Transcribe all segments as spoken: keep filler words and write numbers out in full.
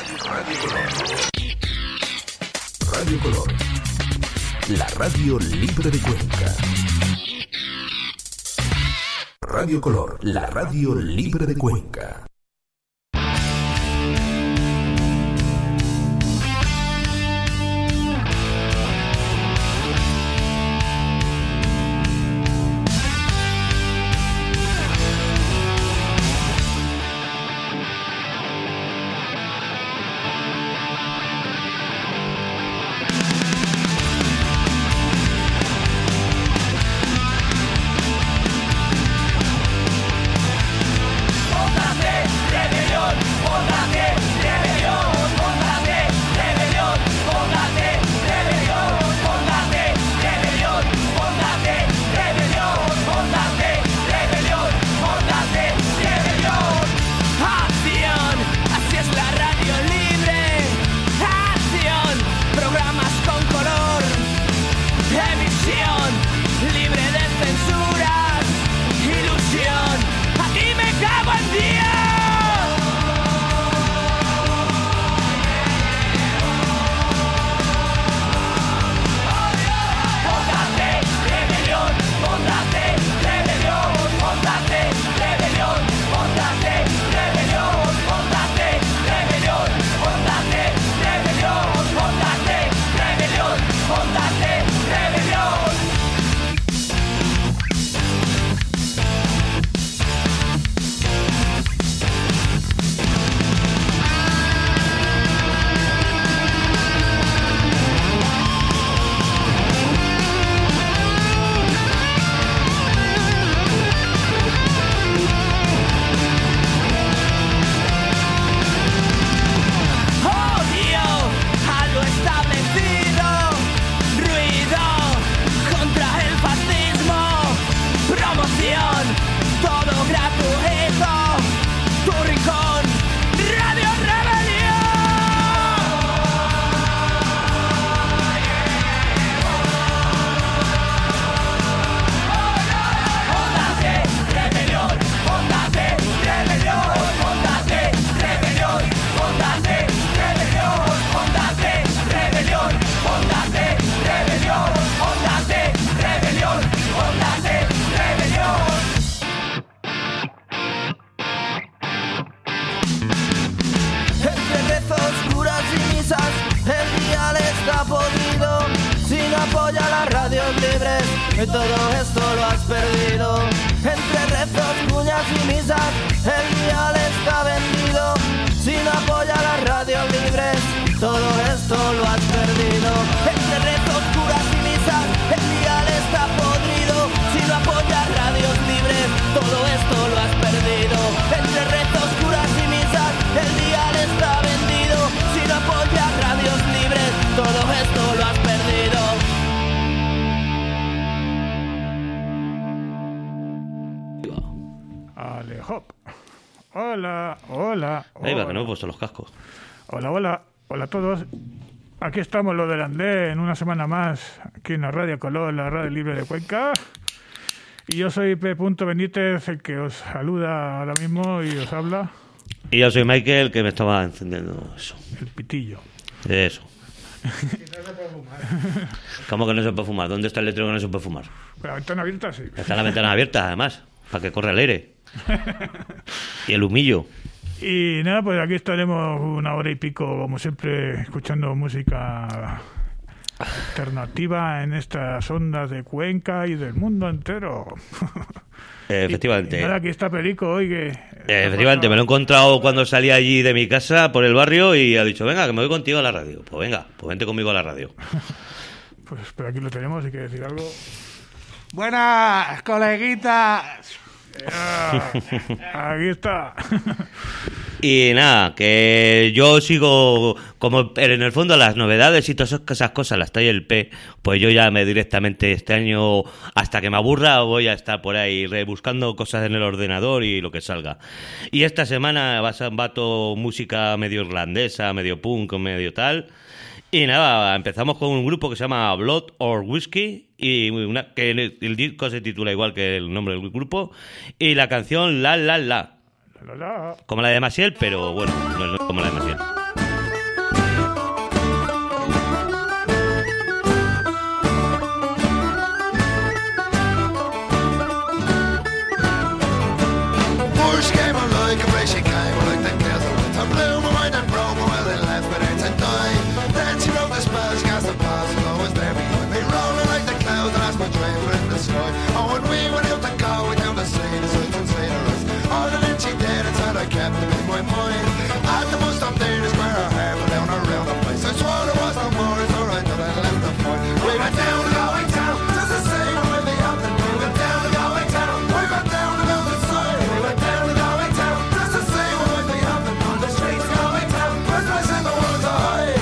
Radio Color. Radio Color. La radio libre de Cuenca. Radio Color, la radio libre de Cuenca. Los cascos. Hola, hola, hola a todos. Aquí estamos los del Andén, una semana más, aquí en la Radio Color, la radio libre de Cuenca. Y yo soy P. Benítez, el que os saluda ahora mismo y os habla. Y yo soy Michael, que me estaba encendiendo eso. El pitillo. Eso. Que no se puede fumar. ¿Cómo que no se puede fumar? ¿Dónde está el letrero que no se puede fumar? La ventana abierta, sí. Está la ventana abierta, además, para que corra el aire. Y el humillo. Y nada, pues aquí estaremos una hora y pico, como siempre, escuchando música alternativa en estas ondas de Cuenca y del mundo entero. Efectivamente. Y, y nada, aquí está Perico hoy que... Efectivamente, me lo he encontrado cuando salí allí de mi casa por el barrio y ha dicho, venga, que me voy contigo a la radio. Pues venga, pues vente conmigo a la radio. Pues pero aquí lo tenemos, si quieres decir algo. Buenas, coleguitas. Ya, aquí está. Y nada, que yo sigo como en el fondo las novedades y todas esas cosas las trae el P, pues yo ya me directamente este año, hasta que me aburra, voy a estar por ahí rebuscando cosas en el ordenador y lo que salga. Y esta semana va a va todo música medio irlandesa, medio punk, medio tal. Y nada, empezamos con un grupo que se llama Blood or Whiskey, y una, que el, el disco se titula igual que el nombre del grupo, y la canción La La La. La, la, la. Como la de Maciel, pero bueno, no es como la de Maciel. came like the girls of winter. Blew my mind and broke my will and left me there to die. Then she wrote the spells, cast the past, and always there behind me. Rolling like the clouds and as my dreams were in the sky. Oh, when we went out to go, we down the sea, the sights and sceneries. All the then she did, it's how I kept them in my mind. At the bus stop there, the square of hair fell down around the place. I swore there was no more, it's alright that I left the fight. We went down to Galway town, just the same with the anthem. We went down to Galway town, we went down to Mountain Side. We went down to Galway town, just the same with the anthem. On the streets of Galway town, where's my in the world to hide?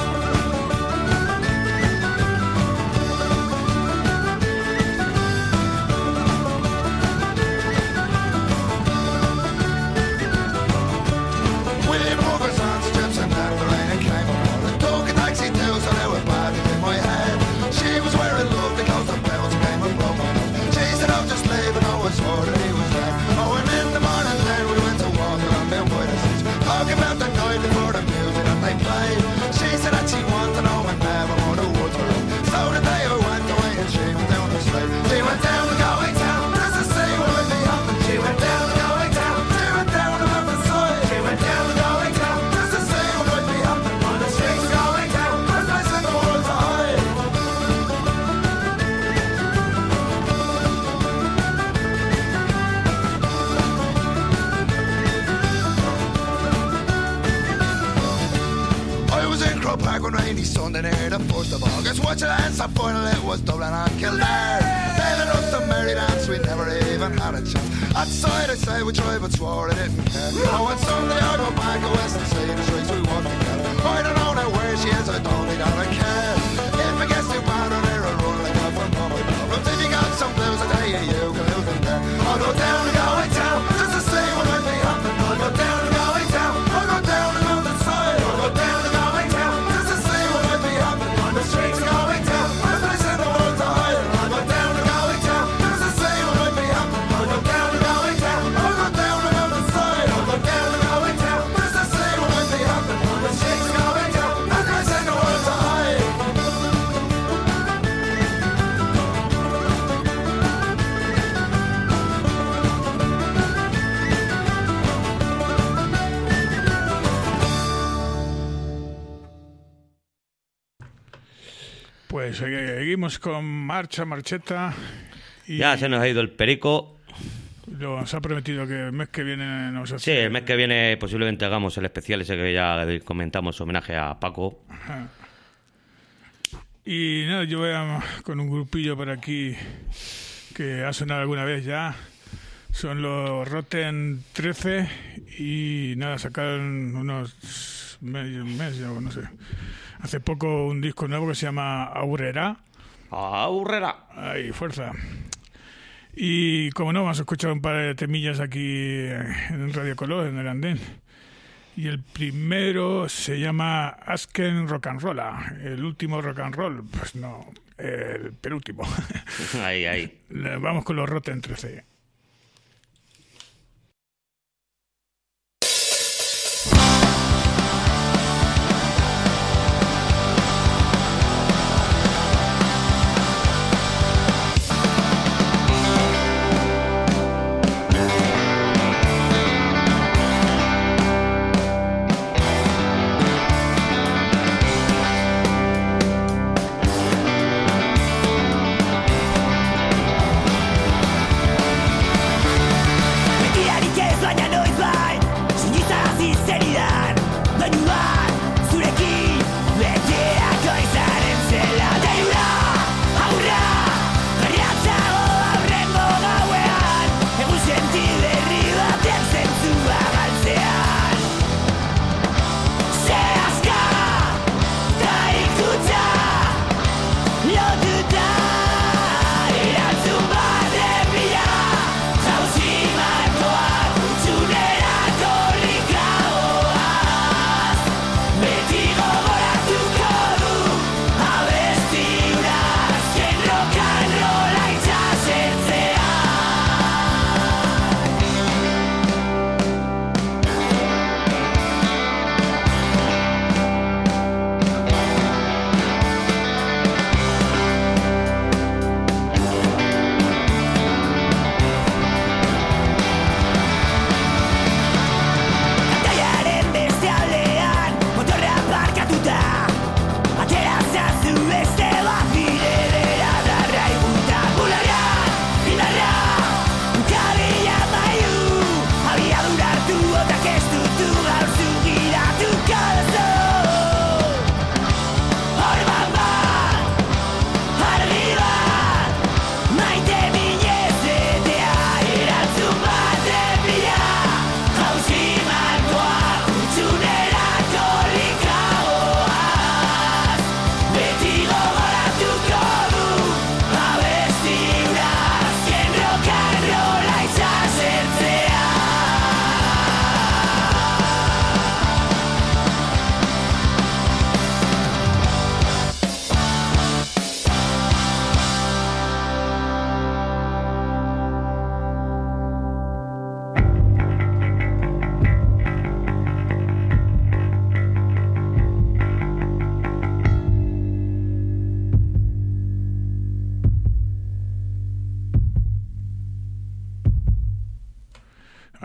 We broke our son's strips and left the rain and came aboard. I took a taxi too, so there was bad in my head. She was wearing love, the coast of bells came and broke my nose. She said, I'll just leave, and I was sure that he was dead. Oh, and in the morning then we went to walk around down by the seas, talking about the night before the music that they played. She said that she wanted to know when never more the woods were up. So the day I went away and she went down the slide. She went down to Galway town, just to see what would be happening. She went down to Galway town, she went down to Mountain Side. She went down to Galway town, just to see what would be happening. On the streets of Galway town, where's my in the world to hide? I was in Crow Park one rainy Sunday near the first of August, watching the Leinster final. It was Dublin and Kildare. David us the merry dance, we never even had a chance. Outside I say we tried but swore I didn't care. Oh, on Sunday I go back to West and see the streets we walked together. I don't know now where she is, I don't think that I care. If it gets too bad on here I'll run like off from all my problems. If you got some blues I tell you you can lose them there. I'll go down to Galway town, just to see what might be happening. I'll go down to Galway town, I'll go down to Mountain Side. I'll go down to Galway town, just to see what might be happening. On the streets of Galway town, where's my in the world to hide? I'll go down to Galway town, just to see what might be happening. I'll go down to Galway town, I'll go down to Mountain Side. I'll go down to Galway town, just to see what might be happening. On the streets of Galway town, where's my in the world to hide? Pues seguimos con Marcha Marcheta. Y Ya se nos ha ido el perico. nos ha prometido que el mes que viene nos hace... Sí, el mes que viene posiblemente hagamos el especial ese que ya comentamos, homenaje a Paco. Ajá. Y nada, yo voy a, con un grupillo por aquí que ha sonado alguna vez ya. Son los Rotten trece y nada, sacaron unos meses, mes, no sé, hace poco un disco nuevo que se llama Aurrera. Aurrera. Ay, fuerza. Y como no, vamos a escuchar un par de temillas aquí en Radio Color, en el andén. Y el primero se llama Asken Rock and Rolla. El último rock and roll, pues no, el penúltimo. Ahí, ahí. Vamos con los Rotten trece. Thank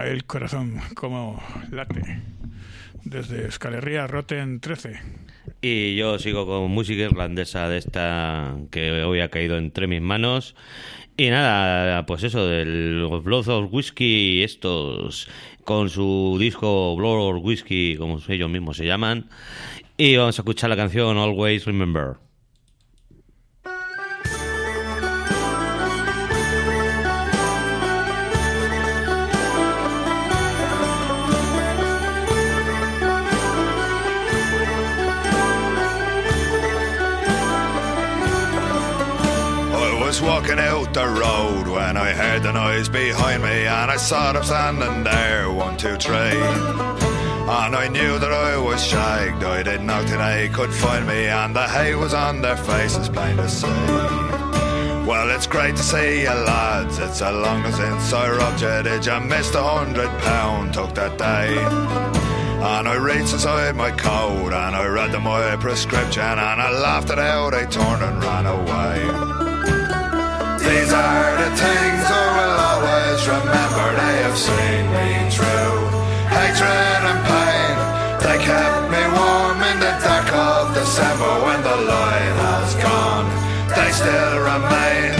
el corazón como late. Desde Euskal Herria, Rotten trece. Y yo sigo con música irlandesa de esta que hoy ha caído entre mis manos. Y nada, pues eso, del Blood of Whiskey, estos con su disco Blood of Whiskey, como ellos mismos se llaman. Y vamos a escuchar la canción Always Remember. Walking out the road when I heard the noise behind me, and I saw them standing there, one, two, three. And I knew that I was shagged. I didn't know till they could find me, and the hay was on their faces, plain to see. Well, it's great to see you lads. It's a long time since I robbed you. Did you miss the hundred pound took that day? And I reached inside my coat and I read them my prescription, and I laughed it out. I turned and ran away. These are the things I will always remember. They have seen me through hatred and pain. They kept me warm in the dark of December. When the light has gone, they still remain.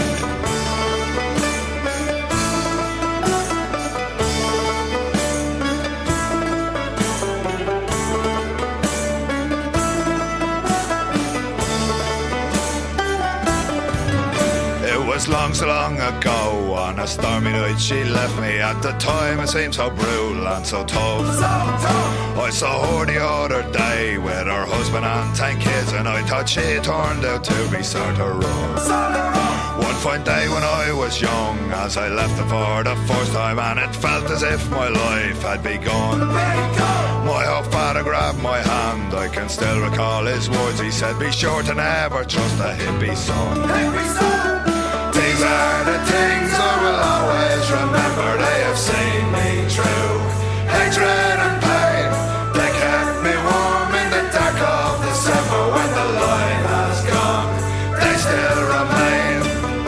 Long, so long ago, on a stormy night she left me. At the time it seemed so brutal and so tough, so tough. I saw her the other day with her husband and ten kids, and I thought she turned out to be sort of rough. One fine day when I was young, as I left her for the first time, and it felt as if my life had begun. My old father grabbed my hand, I can still recall his words. He said, be sure to never trust a hippie son. Hippie son. These are the things I will always remember. They have seen me through hatred and pain. They kept me warm in the dark of December. When the light has gone, they still remain.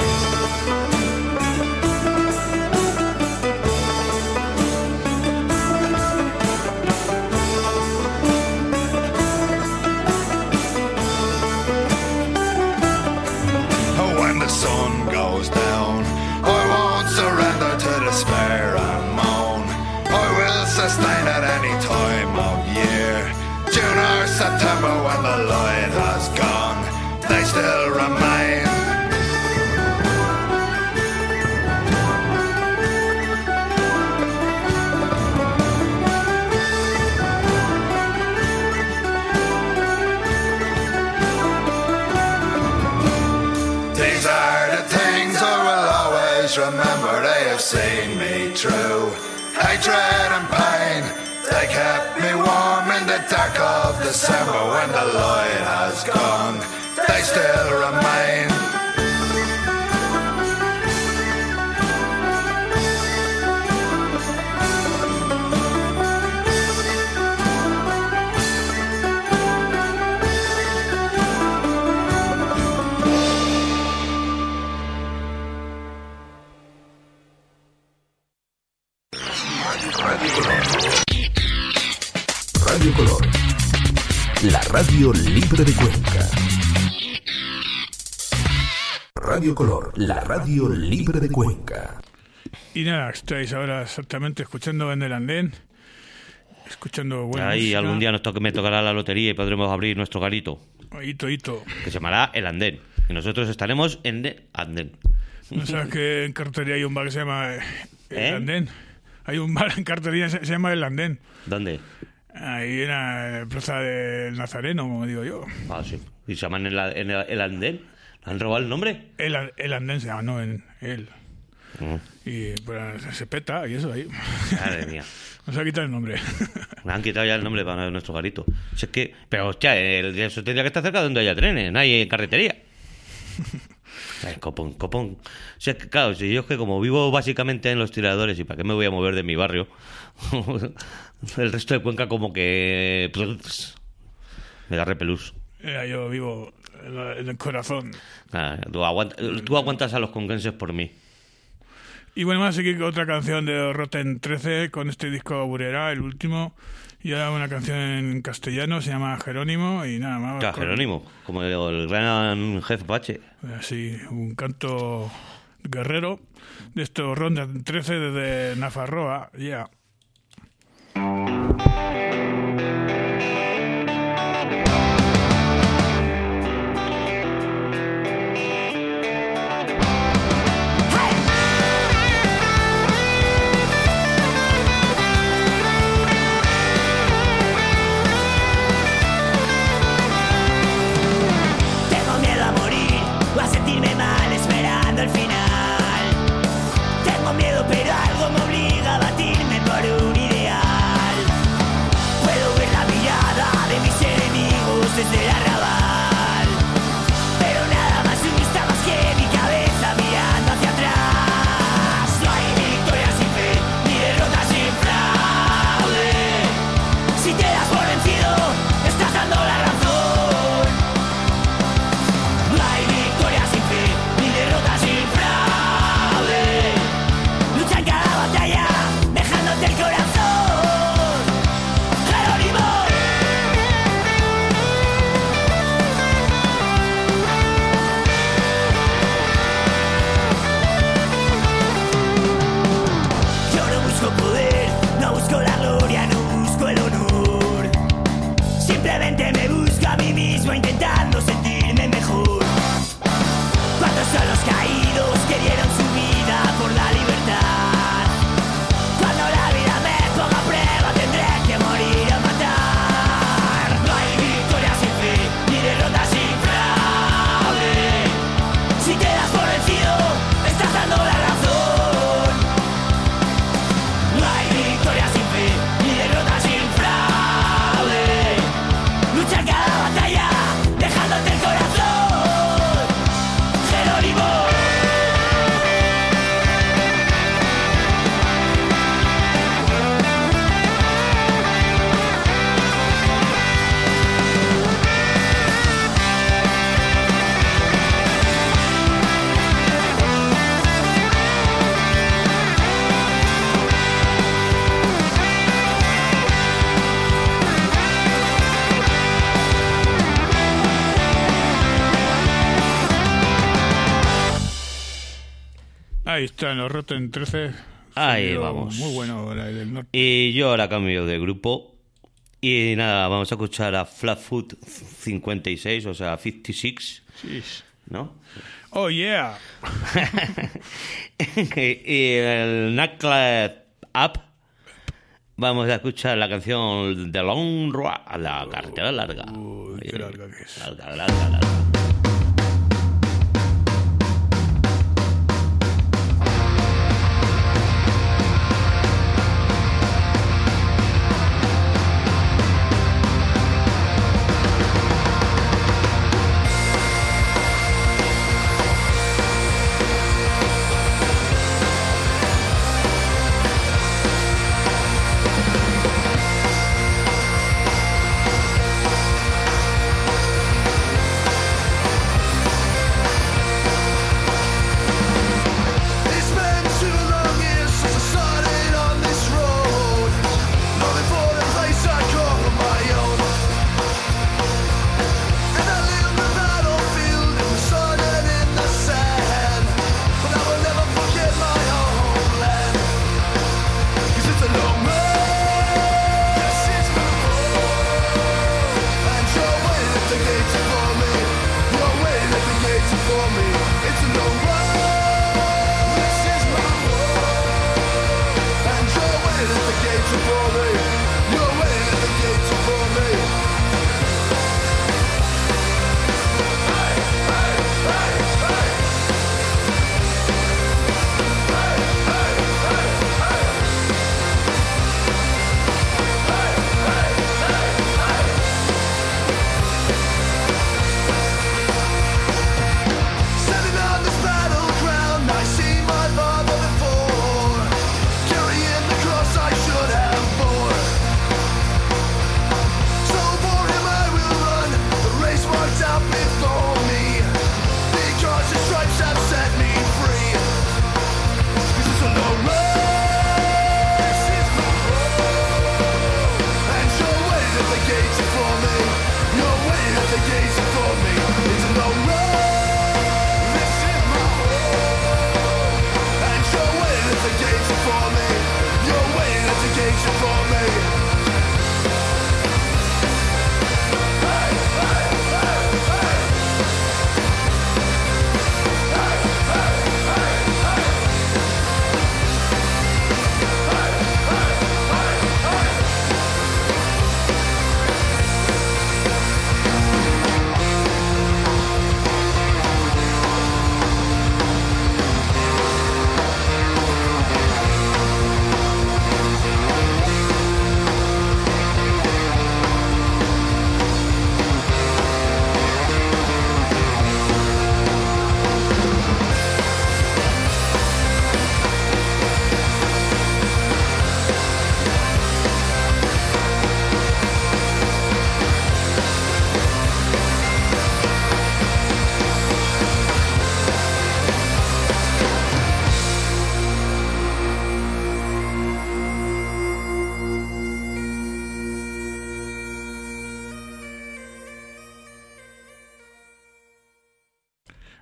When the sun goes down, I won't surrender to despair and moan. I will sustain at any time of year, June or September. When the light has gone, they still remain. These are the things I will always remember. They have seen me through hatred and pain. They kept me warm in the dark of December. When the light has gone, they still remain. Radio Color, la radio libre de Cuenca. Radio Color, la radio libre de Cuenca. Y nada, estáis ahora exactamente escuchando en el andén, escuchando buena Ahí música. algún día nos toque, me tocará la lotería y podremos abrir nuestro garito, Hito, hito. que se llamará El Andén. Y nosotros estaremos en el Andén. ¿No sabes que en Cartería hay un bar que se llama eh, El ¿Eh? Andén? Hay un bar en Cartería que se, se llama El Andén. ¿Dónde? Ahí en la plaza del Nazareno, como digo yo. Ah, sí. ¿Y se llaman en, la, en el, el Andén? ¿Han robado el nombre? El, el Andén se llama, no, en él. Uh, Y pues se peta y eso ahí. madre mía. Nos ha quitado el nombre. Me han quitado ya el nombre para nuestro garito. Si es que, pero hostia, el, eso tendría que estar cerca de donde haya trenes, no hay carretería. Ay, copón, copón. O sea, que, claro, si yo es que como vivo básicamente en los tiradores, ¿y para qué me voy a mover de mi barrio? El resto de Cuenca como que pues, me da repelús. Mira, yo vivo en, la- en el corazón. Ah, tú, aguanta- tú aguantas a los conquenses por mí. Y bueno, vamos a seguir con otra canción de Rotten trece con este disco Burera, el último. Y ahora una canción en castellano, se llama Jerónimo y nada más. Claro, con- Jerónimo, como el, el gran jefe Pache. Así, un canto guerrero de estos Rotten trece desde Nafarroa, ya. Yeah. Tengo miedo a morir o a sentirme mal esperando el final. Tengo miedo pero algo me obliga a batirme por un ideal. Puedo ver la mirada de mis enemigos desde el arrabal, pero nada más me gusta más que mi cabeza mirando hacia atrás. No hay victoria sin fe, ni derrota sin fraude. Si te das por vencido, estás dando la razón. No hay victoria sin fe, ni derrota sin fraude. Lucha en cada batalla, dejándote el corazón. Jerónimo. Yo no busco poder, no busco la gloria, no busco el honor. Simplemente me busco a mí mismo intentando sentirme mejor. ¿Cuántos son los caídos que dieron su vida por la libertad? Cuando la vida me ponga a prueba tendré que morir a matar. No hay victoria sin fe, ni derrota sin fraude. Si te das por vencido, estás dando la razón. No hay victoria sin fe, ni derrota sin fraude. Lucha en cada batalla, dejándote el corazón. Jerónimo. Ahí están los Rotten trece. Ahí Sonido vamos. Muy bueno la del norte. Y yo ahora cambio de grupo. Y nada, vamos a escuchar a Flatfoot cincuenta y seis, o sea, cincuenta y seis, Sí. ¿no? Oh, yeah. Y el Knuckle Up. Vamos a escuchar la canción The Long Road, la carretera larga. Uy, qué larga que es. Larga, larga, larga. Jerónimo.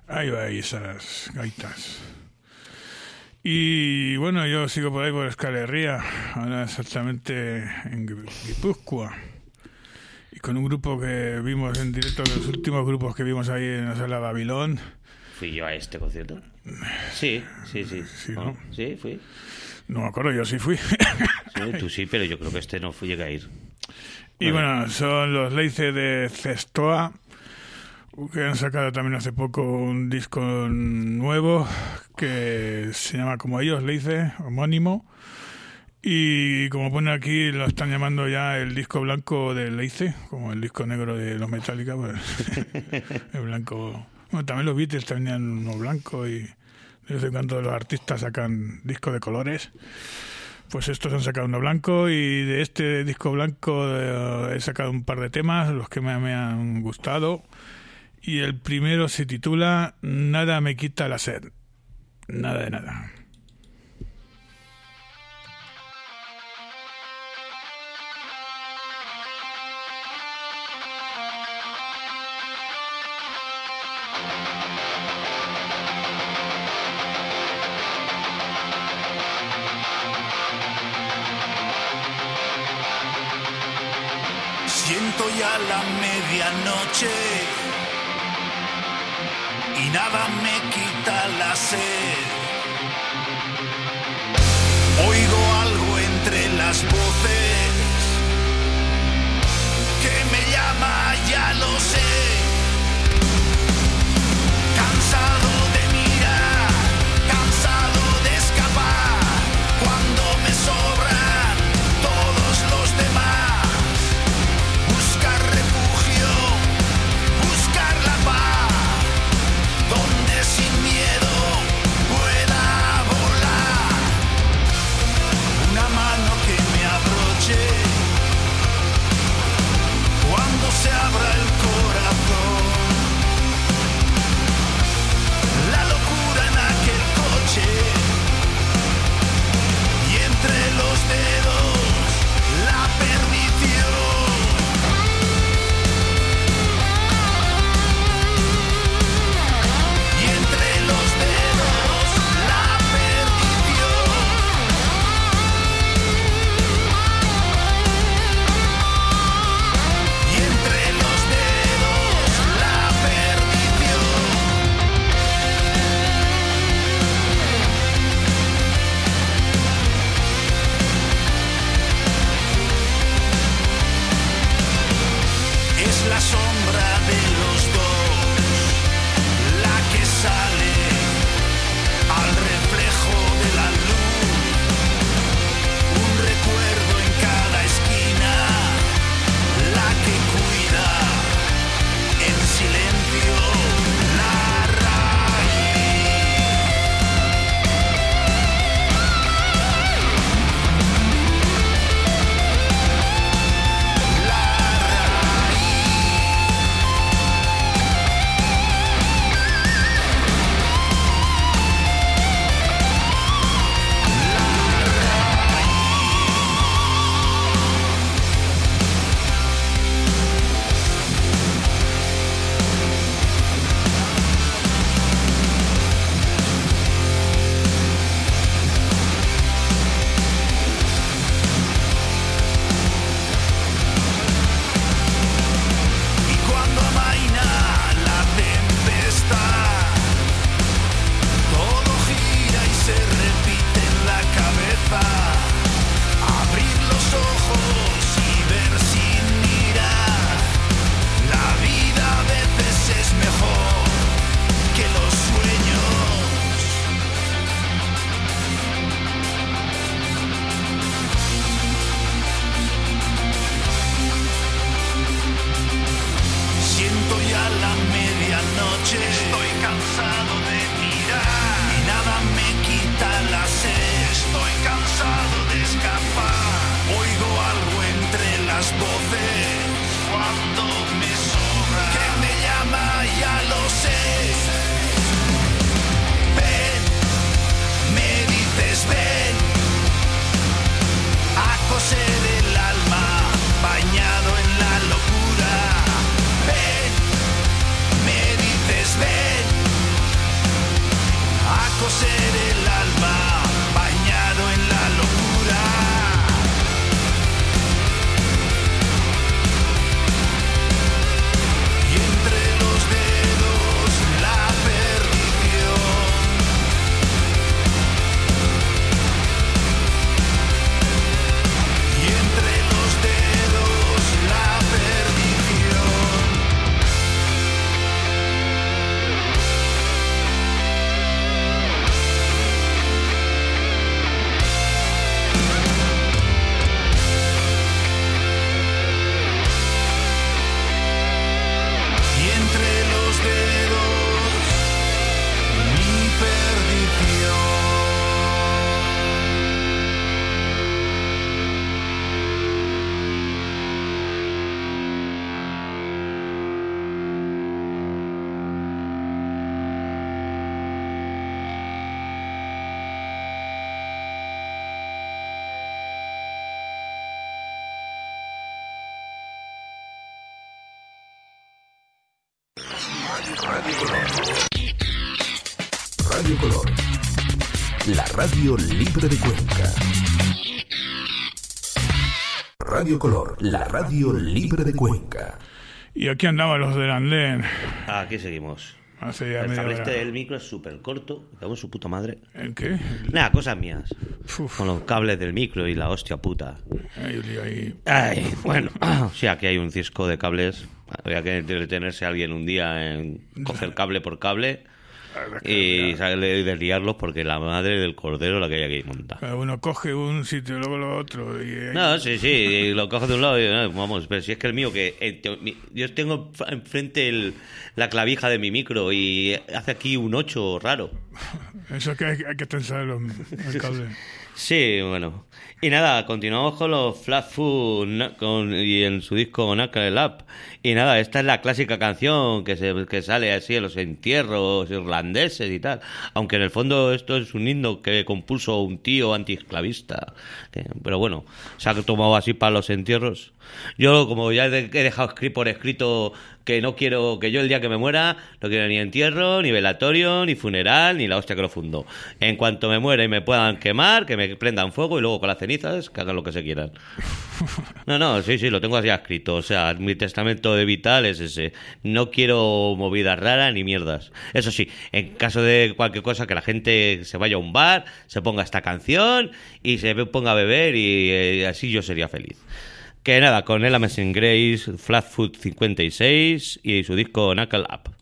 Ahí va, ahí esas gaitas. Y bueno, yo sigo por ahí por Euskal Herria, ahora exactamente en Guipúzcoa. Y con un grupo que vimos en directo, los últimos grupos que vimos ahí en la sala Babilón. ¿Fui yo a este concierto? Sí, sí, sí. Sí, ¿no? Sí, fui. No me acuerdo, yo sí fui. Sí, tú sí, pero yo creo que este no fui, llegué a ir. Y Vale. bueno, son los Leice de Cestoa, que han sacado también hace poco un disco nuevo que se llama como ellos, Leice, homónimo. Y como pone aquí, lo están llamando ya el disco blanco de Leice, como el disco negro de los Metallica, pues el blanco. Bueno, también los Beatles tenían uno blanco y de vez en cuando los artistas sacan discos de colores. Pues estos han sacado uno blanco y de este disco blanco eh, he sacado un par de temas, los que me, me han gustado. Y el primero se titula Nada me quita la sed. Nada de nada. Siento ya la medianoche y nada me quita la sed. Oigo algo entre las voces que me llama, ya lo sé. Cansado de mirar, cansado de escapar, cuando me sobran todos los demás. Buscar refugio, buscar la paz, donde sin miedo pueda volar. Una mano que me abroche cuando se abra el corazón. La locura en aquel coche y entre los dedos la perdición. Y entre los dedos la perdición. Y entre los dedos la perdición. Es la sombra de los dos la que sale al reflejo de la luz. Un recuerdo en cada esquina, la que cuida en silencio la raíz. La raíz. Radio Color. Radio Color. La radio libre de Cuenca. Radio Color, la radio libre de Cuenca. Y aquí andamos los del andén. Aquí seguimos. Hace ya El media cable hora. este del micro es súper corto. Me cago en su puta madre. ¿El qué? Nada, cosas mías. Uf. Con los cables del micro y la hostia puta. Hay un lío ahí. Ay, bueno. Sí, aquí hay un cisco de cables. Habría que detenerse a alguien un día en coger cable por cable y sale de liarlos porque la madre del cordero la que hay aquí monta. Cada uno coge un sitio y luego lo otro. Y... No, sí, sí, y lo cojo de un lado y eh, vamos, pero si es que el mío, que eh, te- mi- yo tengo enfrente el, la clavija de mi micro y hace aquí un ocho raro. Eso que hay, hay que tensar los- el cable. Sí, bueno. Y nada, continuamos con los Flat Food na- con, y en su disco Knuckle Up. Y nada, esta es la clásica canción que se que sale así en los entierros irlandeses y tal. Aunque en el fondo esto es un himno que compuso un tío antiesclavista. Eh, Pero bueno, se ha tomado así para los entierros. Yo, como ya he de- he dejado escri- por escrito que no quiero, que yo el día que me muera no quiero ni entierro, ni velatorio, ni funeral, ni la hostia que lo fundó. En cuanto me muera y me puedan quemar, que me prendan fuego y luego con las cenizas que hagan lo que se quieran. No, no, sí, sí, lo tengo así escrito. O sea, mi testamento de vital es ese. No quiero movidas raras ni mierdas. Eso sí, en caso de cualquier cosa, que la gente se vaya a un bar, se ponga esta canción y se ponga a beber y eh, así yo sería feliz. Que nada, con el Amazing Grace, Flatfoot cincuenta y seis y su disco Knuckle Up.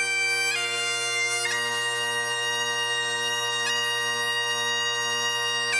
Thank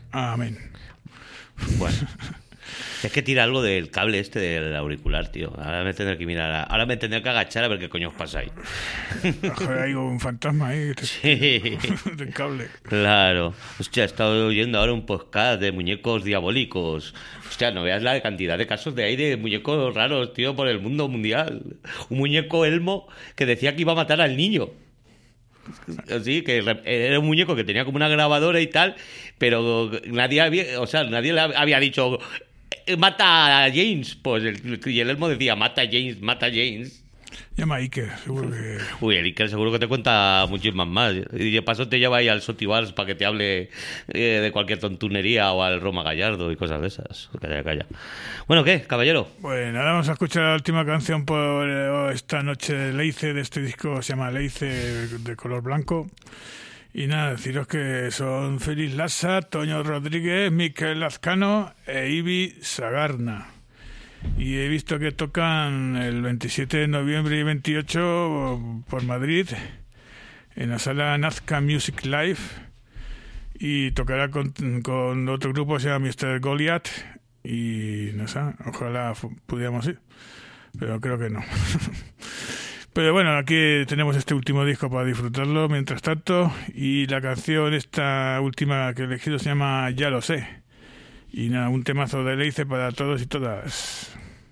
Amén. Bueno. Es que tira algo del cable este del auricular, tío. Ahora me tendré que mirar. Ahora me tendré que agachar a ver qué coño os pasa ahí. Joder, hay un fantasma ahí. Sí. Del cable. Claro. Hostia, he estado oyendo ahora un podcast de muñecos diabólicos. Hostia, no veas la cantidad de casos de ahí de muñecos raros, tío, por el mundo mundial. Un muñeco Elmo que decía que iba a matar al niño. Sí, que era un muñeco que tenía como una grabadora y tal, pero nadie había, o sea, nadie le había dicho mata a James, pues el, y el Elmo decía mata a James, mata a James. Llama a Iker, seguro que... Uy, el Iker seguro que te cuenta muchísimas más. Y de paso te lleva ahí al Sotibars para que te hable eh, de cualquier tontunería o al Roma Gallardo y cosas de esas. Calla, calla. Bueno, ¿qué, caballero? Bueno, ahora vamos a escuchar la última canción por eh, esta noche de Leice, de este disco, se llama Leice, de color blanco. Y nada, deciros que son Félix Lassa, Toño Rodríguez, Miquel Lazcano e Ibi Sagarna. Y he visto que tocan el veintisiete de noviembre y veintiocho por Madrid en la sala Nazca Music Live, y tocará con, con otro grupo que se llama mister Goliath, y no sé, ojalá pudiéramos ir, pero creo que no. Pero bueno, aquí tenemos este último disco para disfrutarlo mientras tanto, y la canción esta última que he elegido se llama Ya lo sé. Y nada, un temazo de Leice para todos y todas.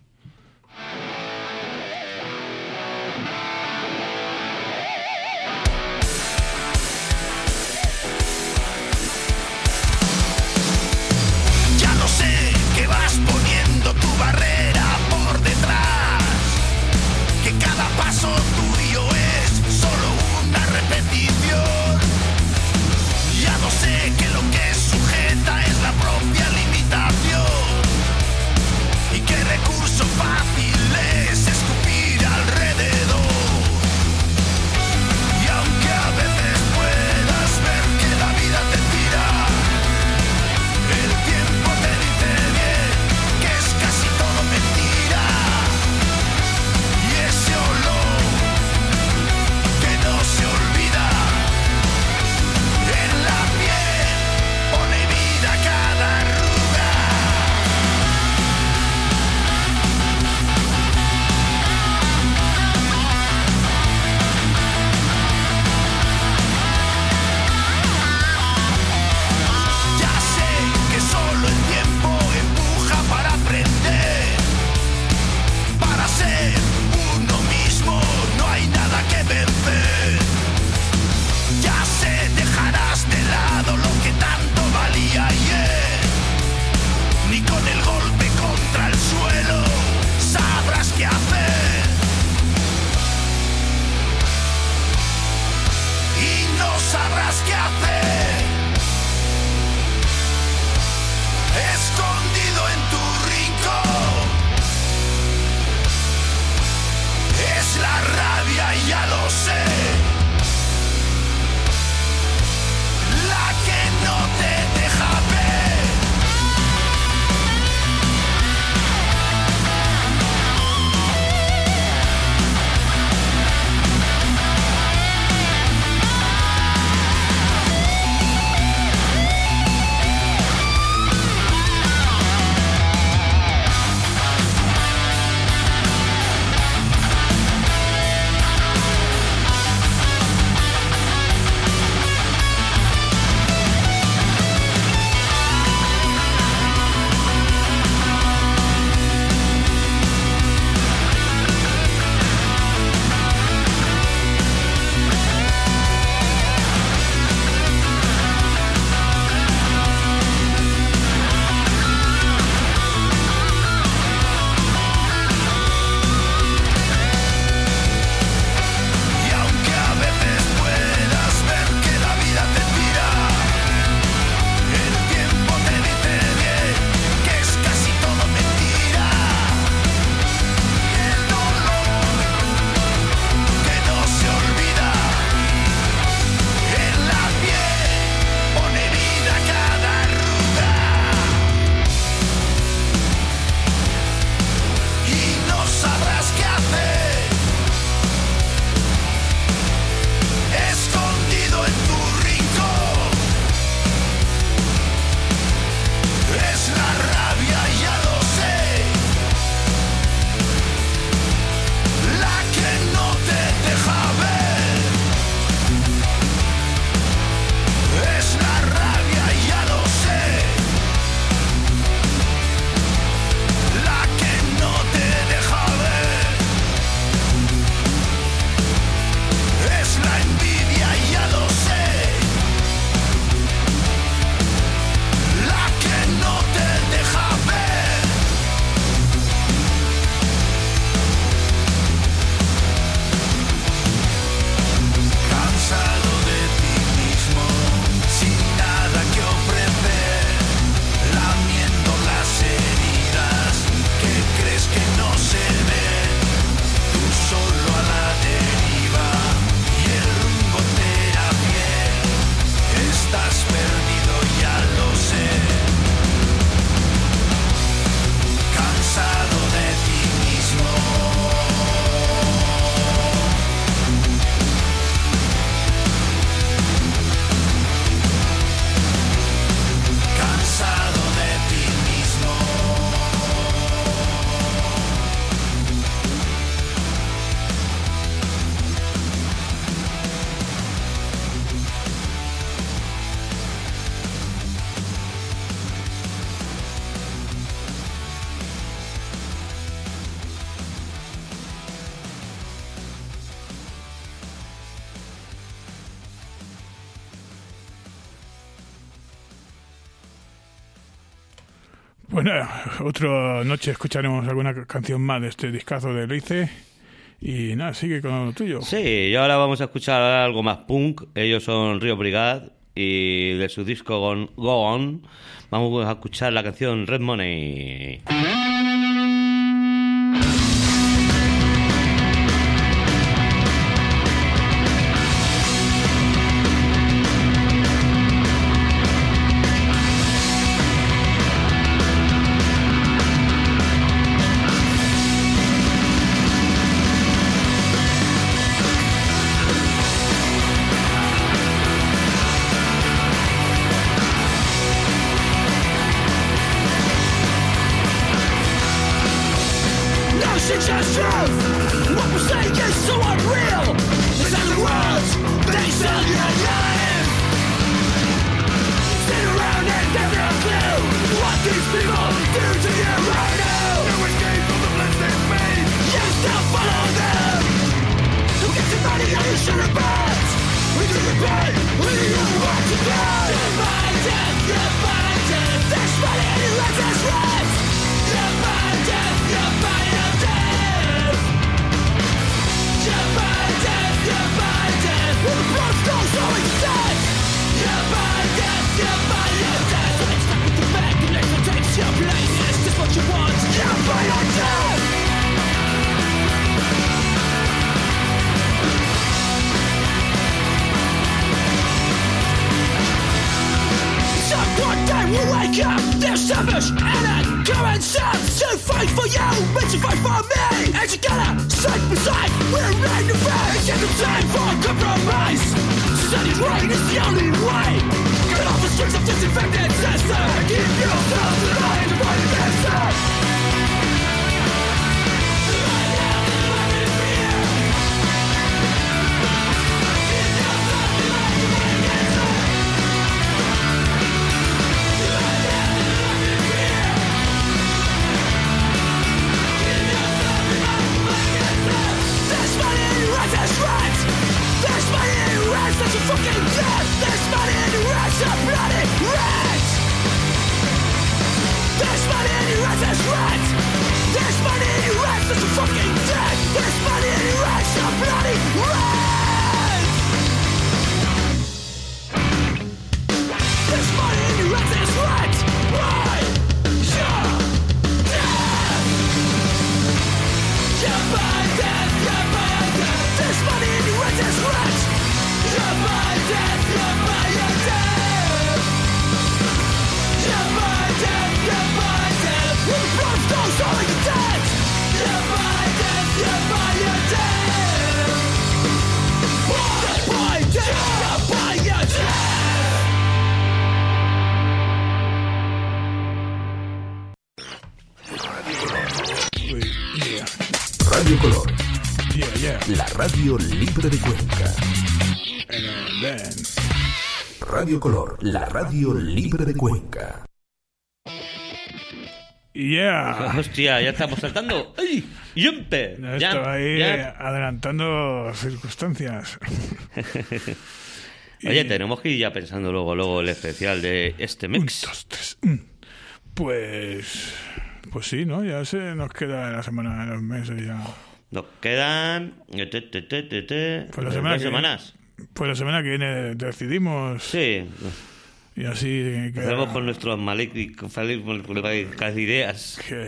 Ya lo sé que vas poniendo tu barrera por detrás, que cada paso tuyo es solo una repetición. Ya lo sé que lo que sujeta es la propia limitación, y que Bueno, otra noche escucharemos alguna canción más de este discazo de Leice. Y nada, sigue con lo tuyo. Sí, y ahora vamos a escuchar algo más punk. Ellos son Rio Brigade y de su disco Go Go On vamos a escuchar la canción Red Money. Radio Color. Yeah, yeah. La radio libre de Cuenca. And then... Radio Color, la radio libre de Cuenca. Yeah. Hostia, ya estamos saltando. ¡Ay! ¡Yumpe! Esto Ya, ahí ya. adelantando circunstancias. Oye, Y- tenemos que ir ya pensando luego, luego el especial de este mix. Un, dos, tres. mm. Pues... Pues sí, ¿no? Ya se nos queda la semana, los meses ya. Nos quedan... te, te, te, te, te, Pues la semana dos que- semanas. Pues la semana que viene decidimos Sí, y así... queda- hacemos con nuestras maléficas ideas. que-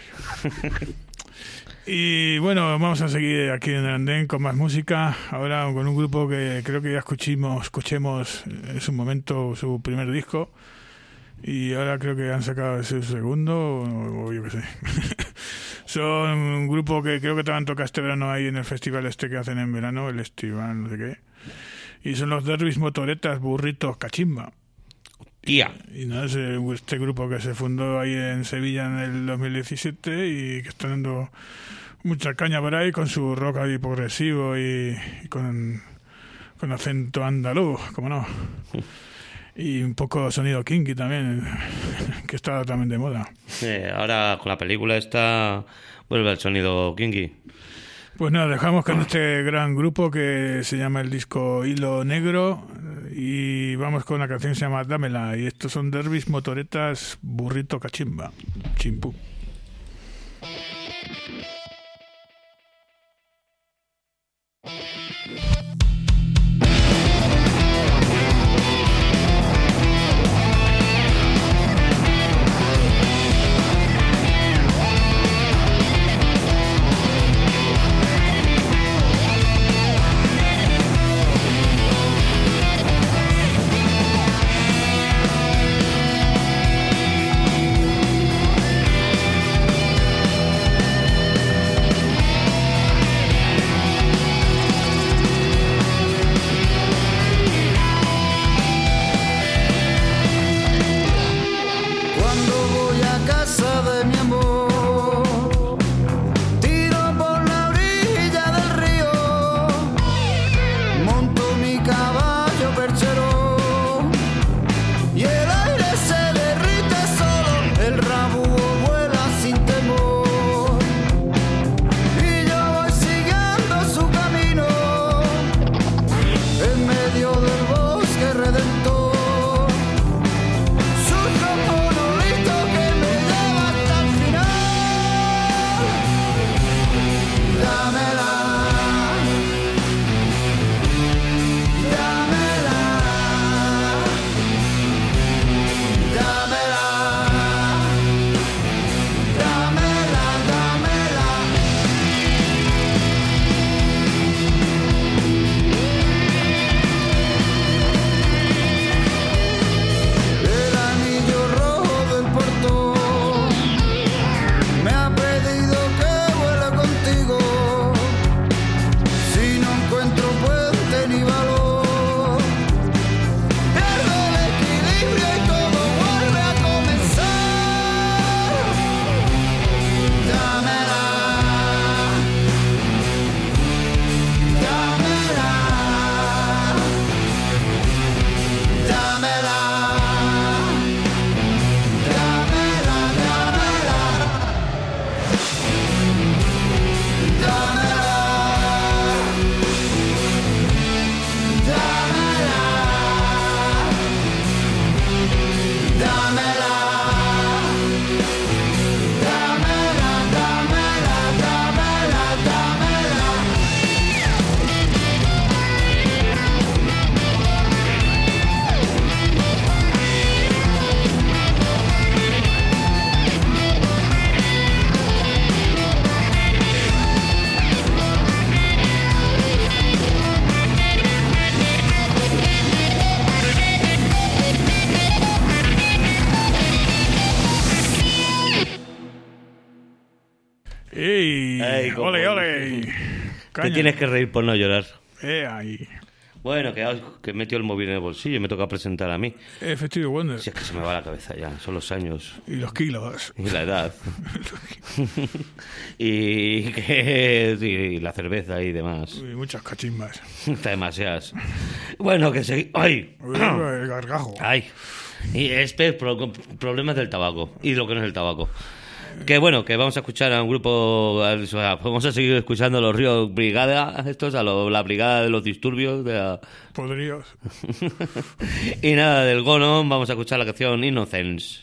Y bueno, vamos a seguir aquí en el andén con más música. Ahora con un grupo que creo que ya escuchimos, escuchemos en su momento su primer disco. Y ahora creo que han sacado su segundo, o, o yo qué sé. Son un grupo que creo que te van a tocar este verano ahí en el festival este que hacen en verano, el Estival, no sé qué. Y son los Derbis Motoretas Burritos Cachimba. Tía. Y nada, es eh, este grupo que se fundó ahí en Sevilla en el dos mil diecisiete y que está dando mucha caña por ahí con su rock ahí progresivo y, y con, con acento andaluz, como no. Y un poco sonido kinky también, que está también de moda. Sí, ahora con la película esta vuelve el sonido kinky. Pues nada, dejamos con este gran grupo que se llama el disco Hilo Negro Y vamos con una canción que se llama Dámela. Y estos son Derbis, Motoretas, Burrito, Cachimba. Chimpú. ¡Ey! Ey, ¡Ole, ole! Te tienes que reír por no llorar. Eh, ahí. Bueno, que, que metió el móvil en el bolsillo y me toca presentar a mí. Effective Wonder. Si es que se me va la cabeza ya, son los años. Y los kilos. Y la edad. y, que, y la cerveza y demás. Y muchas cachimbas. Está demasiadas. Bueno, que seguimos. ¡Ay! El gargajo. ¡Ay! Y este pro, problemas del tabaco y lo que no es el tabaco. Que bueno, que vamos a escuchar a un grupo, o sea, vamos a seguir escuchando a los Ríos Brigada, estos, a lo, la Brigada de los Disturbios. De la... Podríos. Y nada, del Gono vamos a escuchar la canción Innocence.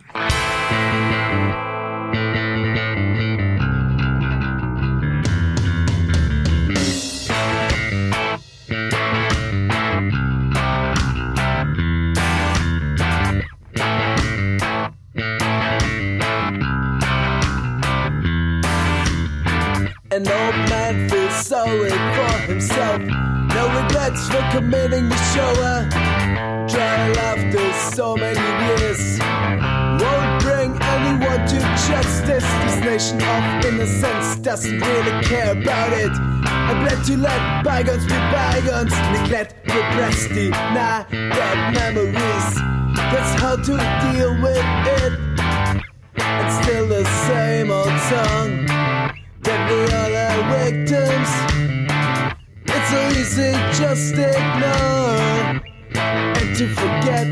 An old man feels sorry for himself. No regrets for committing the show. Dry laughter so many years won't bring anyone to justice. This nation of innocence doesn't really care about it. I'm glad to let bygones be bygones. Neglect, repress, deny dead memories. That's how to deal with it. And still the same old song, that we all are victims. It's so easy just to ignore and to forget.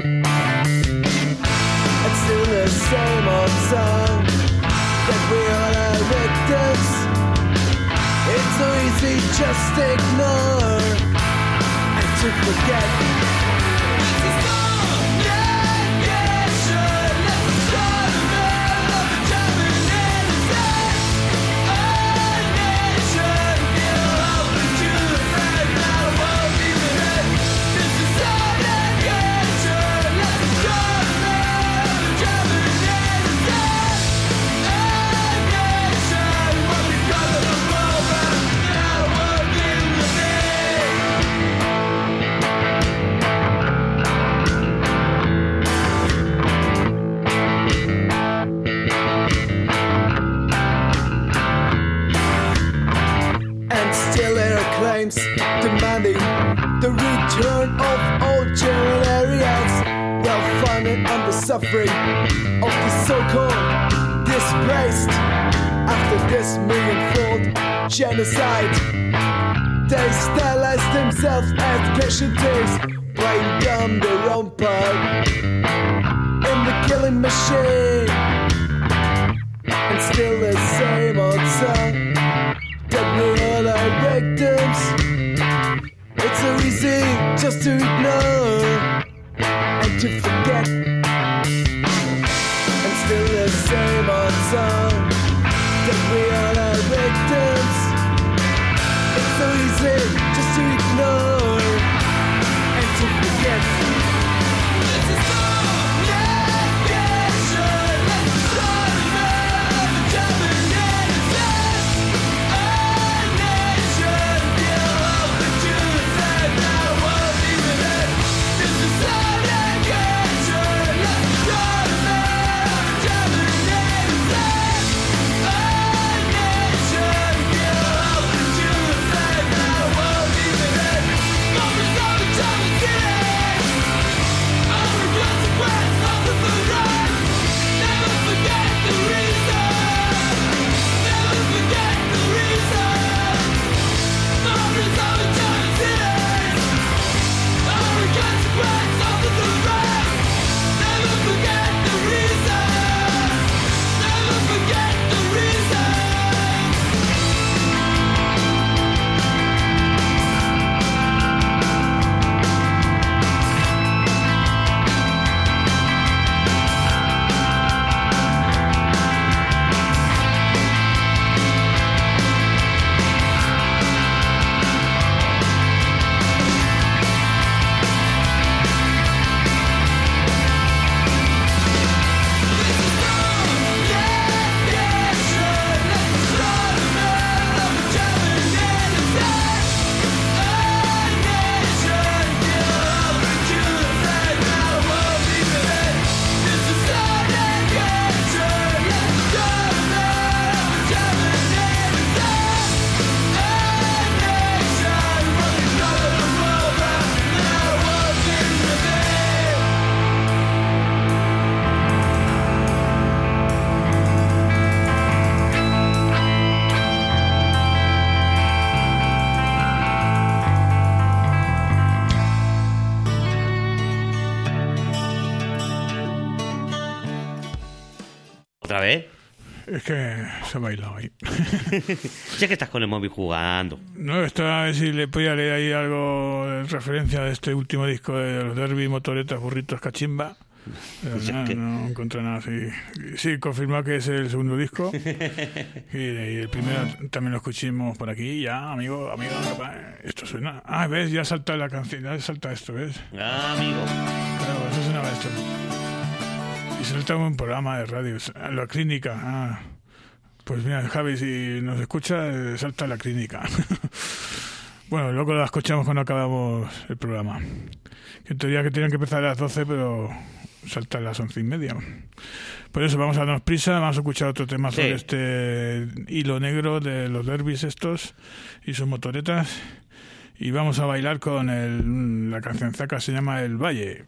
It's still the same old song, that we all are victims. It's so easy just to ignore and to forget. memory of the so-called displaced after this millionfold genocide. They stylize themselves as casualties, playing dumb their own part in the killing machine. And still the same old song that we all are victims. It's so easy just to ignore and to forget. And still the same old song that we all are victims. It's so easy just to ignore and to forget. This is all negation. Let's start another domination. A nation feel open to the fact that I won't even end. This is all negation. Let's start another domination. A nation feel open to the fact that I won't even end. Numbers of the German cities. Our consequence of the run. Never forget the reason. Never forget the reason. Numbers of the German cities. Our consequence of the run. Never forget the reason. Never forget the reason. ¿Otra vez? Es que se ha bailado ahí. Sé que estás con el móvil jugando. No, estaba a ver si le podía leer ahí algo de referencia de este último disco de los Derby, Motoretas, Burritos, Cachimba. Pero Pues es nada, que- no encontré nada así. Sí, confirmado que es el segundo disco. Y, y el primero también lo escuchamos por aquí. Ya, amigo, amigo, capaz, esto suena. Ah, ves, ya salta la canción, ya salta esto, ¿ves? Ah, amigo. Claro, eso sonaba esto. Y salta un programa de radio, la clínica. Ah, pues mira, Javi, si nos escucha, eh, salta la clínica. Bueno, luego la escuchamos cuando acabamos el programa. Que en teoría que tenían que empezar a las doce, pero salta a las once y media. Por eso vamos a darnos prisa, vamos a escuchar otro tema Sí. sobre este hilo negro de los derbis estos y sus motoretas. Y vamos a bailar con el, la cancionzaca, se llama El Valle.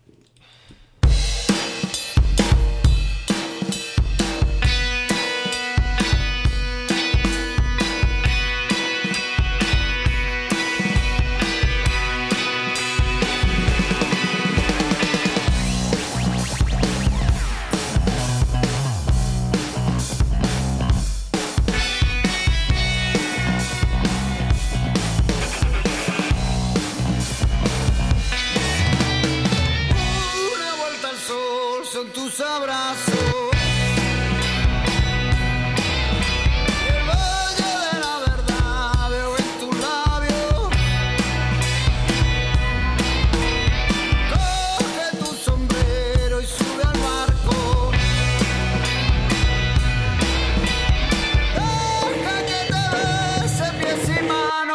Una vuelta al sol son tus abrazos. El valle de la verdad veo en tus labios. Coge tu sombrero y sube al barco. Deja que te bese pies y manos.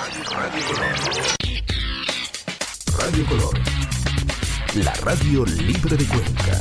Radio Color. Radio Color. La radio libre de Cuenca.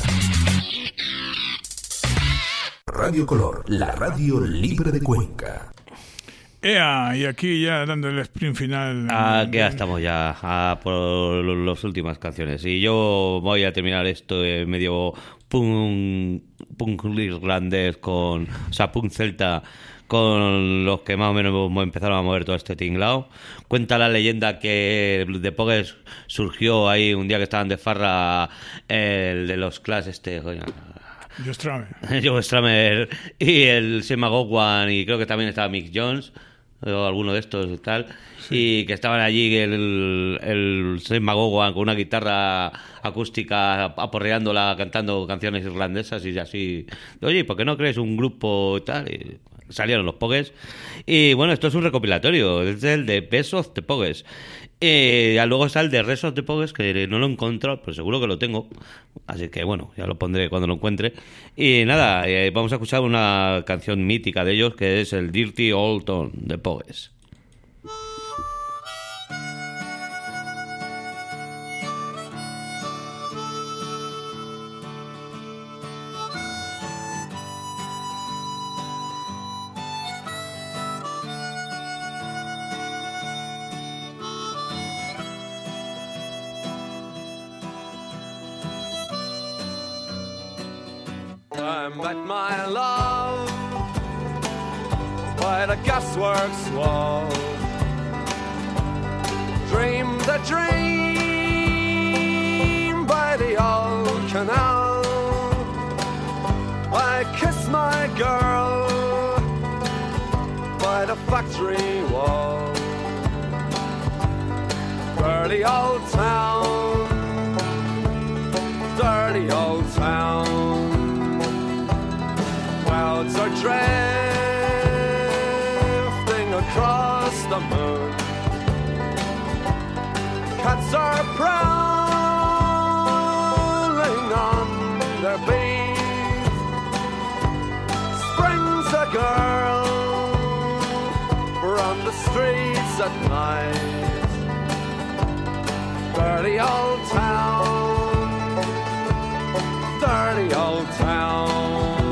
Radio Color, la radio libre de Cuenca. Ea, y aquí ya dando el sprint final. Ah, que ya estamos ya ah, por las últimas canciones. Y yo voy a terminar esto en medio punk, punk irlandés con, o sea, punk celta, con los que más o menos empezaron a mover todo este tinglao. Cuenta la leyenda que The Pogues surgió ahí un día que estaban de farra, el de los Clash este, coño. Joe Strummer. Joe Strummer y el Shane McGowan, y creo que también estaba Mick Jones o alguno de estos y tal, sí. Y que estaban allí el, el Shane McGowan con una guitarra acústica aporreándola, cantando canciones irlandesas y así. Oye, ¿por qué no crees un grupo y tal? Y salieron los Pogues. Y bueno, esto es un recopilatorio, es el de Best of the Pogues. Eh, ya luego está el de Rest of the Pogues, que no lo he encontrado, pero seguro que lo tengo. Así que bueno, ya lo pondré cuando lo encuentre. Y nada, eh, vamos a escuchar una canción mítica de ellos, que es el Dirty Old Town de Pogues. I met my love by the gasworks wall. Dreamed a dream by the old canal. I kissed my girl by the factory wall. Dirty old town, dirty old town. Clouds are drifting across the moon. Cats are prowling on their beat. Springs a girl from the streets at night. Dirty old town, dirty old town.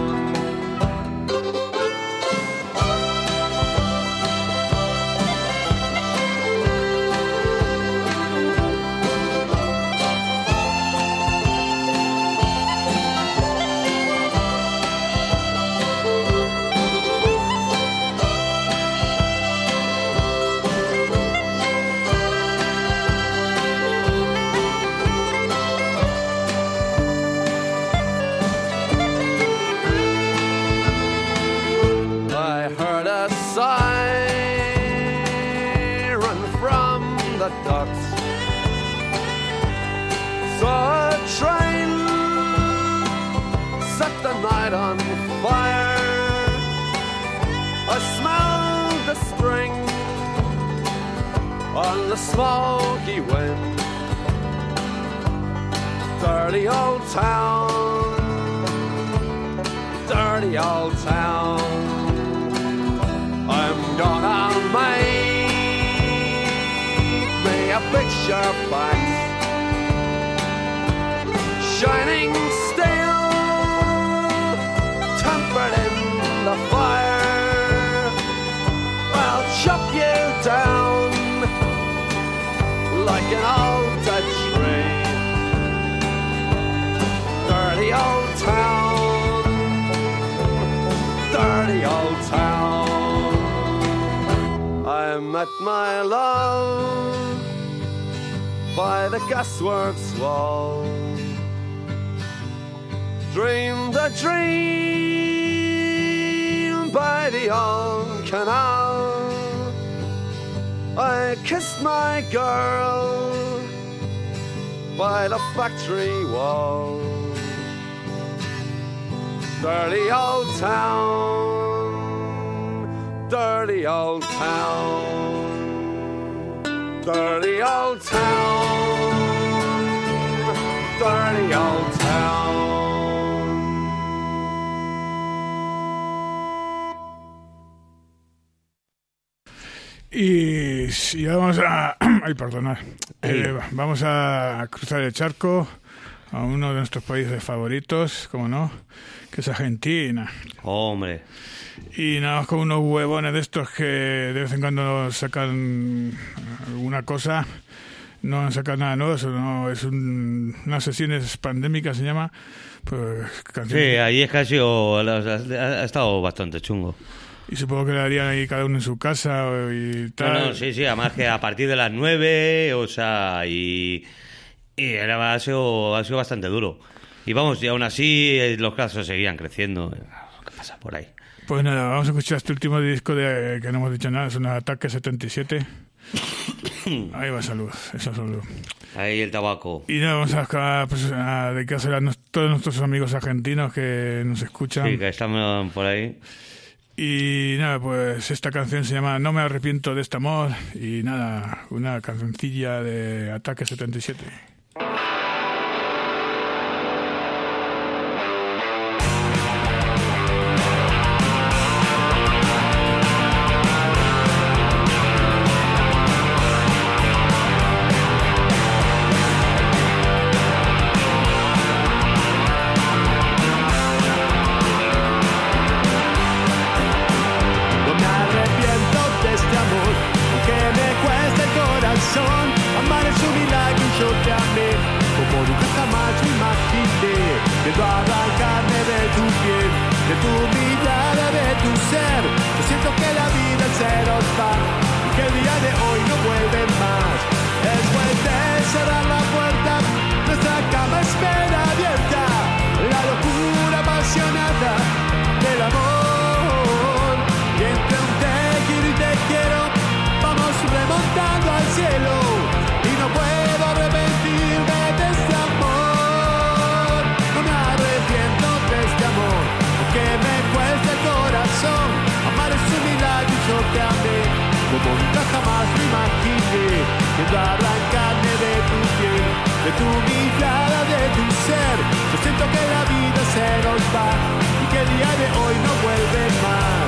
Saw a train set the night on fire. I smelled the spring on the smoky wind. Dirty old town, dirty old town. I'm gonna make me a picture back, shining steel, tempered in the fire. I'll chop you down like an old dead tree. Dirty old town, dirty old town. I met my love by the gasworks wall. Dreamed a dream by the old canal. I kissed my girl by the factory wall. Dirty old town, dirty old town, dirty old town, dirty old town. Y, y vamos a... Ay, perdonad. Eh, vamos a cruzar el charco a uno de nuestros países favoritos, como no, que es Argentina. Hombre. Y nada más con unos huevones de estos que de vez en cuando sacan alguna cosa. No han sacado nada nuevo, eso no, es un, unas sesiones pandémicas, se llama. Pues, sí, ahí es que ha, sido, ha, ha estado bastante chungo. Y supongo que lo harían ahí cada uno en su casa y tal. No, no, sí, sí, además que a partir de las nueve, o sea, y, y era, ha, sido, ha sido bastante duro. Y vamos, y aún así los casos seguían creciendo. ¿Qué pasa por ahí? Pues nada, vamos a escuchar este último disco de que no hemos dicho nada, es un Ataque setenta y siete. Ahí va, salud, eso salud. Ahí el tabaco. Y nada, vamos a, pues, a dedicarse a nos, todos nuestros amigos argentinos que nos escuchan. Sí, que están por ahí. Y nada, pues esta canción se llama No me arrepiento de este amor. Y nada, una cancioncilla de Ataque setenta y siete. Amar es un milagro y yo te amé como nunca jamás me imaginé. Quiero arrancarme de tu piel, de tu mirada, de tu ser. Yo siento que la vida se nos va y que el día de hoy no vuelve más. Después de cerrar la puerta, nuestra cama espera abierta. La locura apasionada del amor. Y entre un te quiero y te quiero, vamos remontando al cielo. Y no puedo arrepentirme de este amor. No me arrepiento de este amor, aunque me cueste el corazón. Amar es un milagro y yo te amé como nunca jamás me imaginé. Quiero arrancarme de tu piel, de tu mirada, de tu ser. Yo siento que la vida se nos va y que el día de hoy no vuelve más.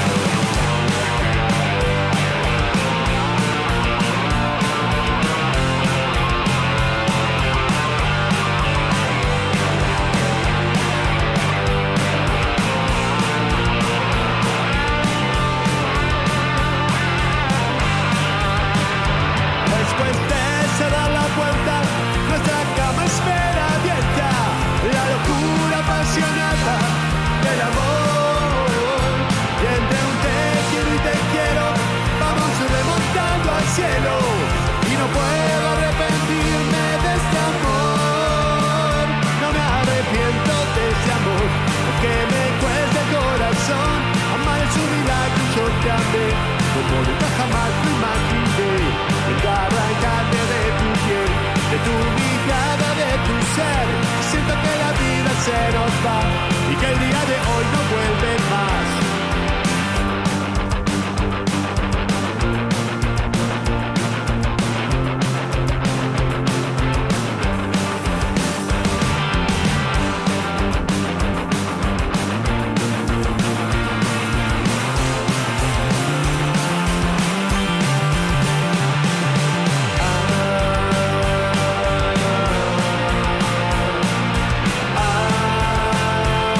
Después de cerrar la puerta, nuestra cama espera abierta. La locura apasionada del amor. Y entre un te quiero y te quiero, vamos remontando al cielo. Y no puedo arrepentirme de este amor. No me arrepiento de este amor, aunque me cueste el corazón. Amar es un milagro y yo te amé como nunca jamás me imaginé. Quiero arrancarme de tu piel, de tu mirada, de tu ser. Siento que la vida se nos va y que el día de hoy no vuelve más. Ah,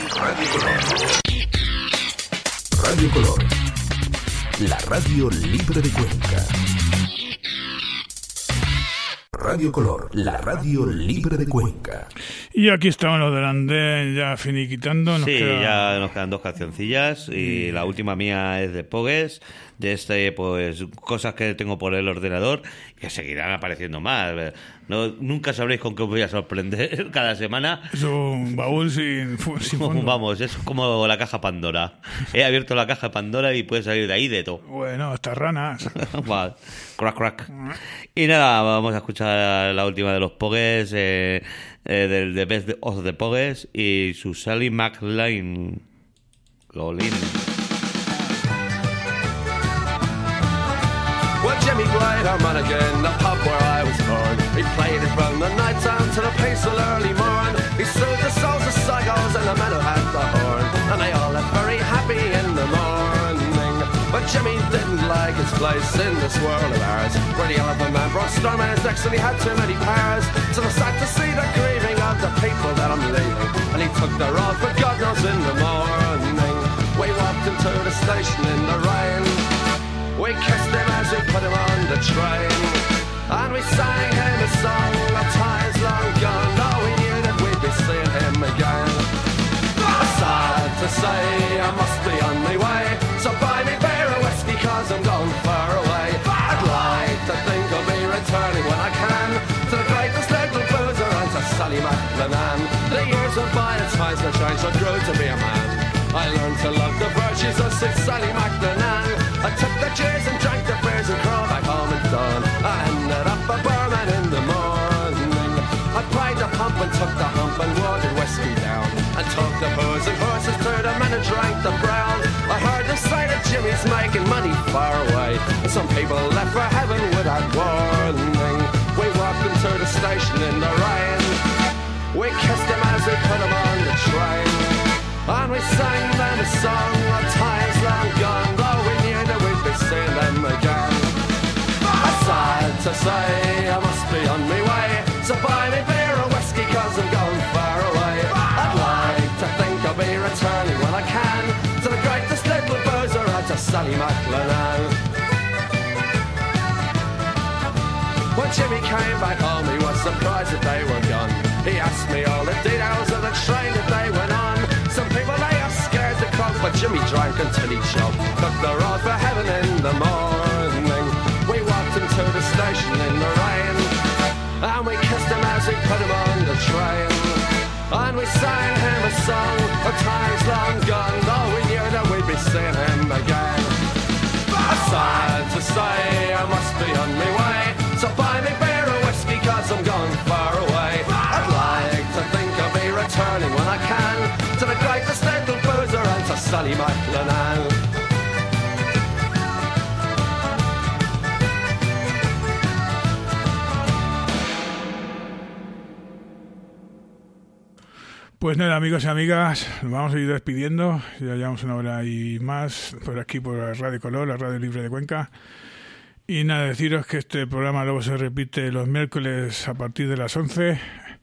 Radio Color. Radio Color. La radio libre de Cuenca. Radio Color, la radio libre de Cuenca. Y aquí estamos los del andén ya finiquitando. Nos sí, queda... ya nos quedan dos cancioncillas y la última mía es de Pogues, de este, pues, cosas que tengo por el ordenador que seguirán apareciendo más. No, nunca sabréis con qué os voy a sorprender cada semana. Es un baúl sin, sin fondo. Vamos, es como la caja Pandora. He abierto la caja Pandora y puede salir de ahí de todo. Bueno, hasta ranas. Va, crack, crack. Y nada, vamos a escuchar la última de los Pogues, eh, eh, del The Best of the Pogues y su Sally McLean. Lolin. Well, Jimmy played harmonica in the pub where I was born. He played it from the night time to the peaceful early morn. He soothed the souls of psychos and the men who had the horn, and they all left very happy in the morning. But Jimmy didn't like his place in this world of ours, where the elephant man brought storm in his necks and he had too many powers. So I sad to see the grieving of the people that I'm leaving, and he took the road for God knows in the morning. We walked into the station in the rain. We kissed him as we put him on the train, and we sang him a song of times long gone. Though we knew that we'd be seeing him again. Sad to say, I must be on my way, so buy me beer or whiskey cause I'm going far away. I'd like to think I'll be returning when I can to the greatest little boozer and to Sally McLennan. The years went by and times were changed, I grew to be a man. I learned to love the virtues of Sir Sally McLennan. I took the cheers and drank the beers and crawled back home at dawn. I ended up a barman in the morning. I pried the pump and took the hump and watered whiskey down, and took the booze and horses to the men and drank the brown. I heard the sight of Jimmy's making money far away, and some people left for heaven without warning. We walked into the station in the rain. We kissed him as we put him on the train, and we sang them a song of times long gone, though we knew that we'd be seeing them again. Sad to say, I must be on my way, so buy me beer or whiskey cause I'm going far away. I'd like to think I'll be returning when I can to the greatest little boozer and to Sally McLennan. When Jimmy came back home he was surprised that they were gone. He asked me all the details of the train that they went on. Some people they are scared to croak, but Jimmy drank until he choked. Took the road for heaven in the morning. We walked into the station in the rain, and we kissed him as we put him on the train, and we sang him a song of times long gone, though we knew that we'd be seeing him again. Sad to say, I must be on my way, so buy me beer or whiskey cause I'm going far away. I'd like to think I'll be returning when I can to the greatest little boozer and to Sally McLennan. Pues nada, amigos y amigas, nos vamos a ir despidiendo. Ya llevamos una hora y más por aquí, por Radio Color, la radio libre de Cuenca. Y nada, deciros que este programa luego se repite los miércoles a partir de las once.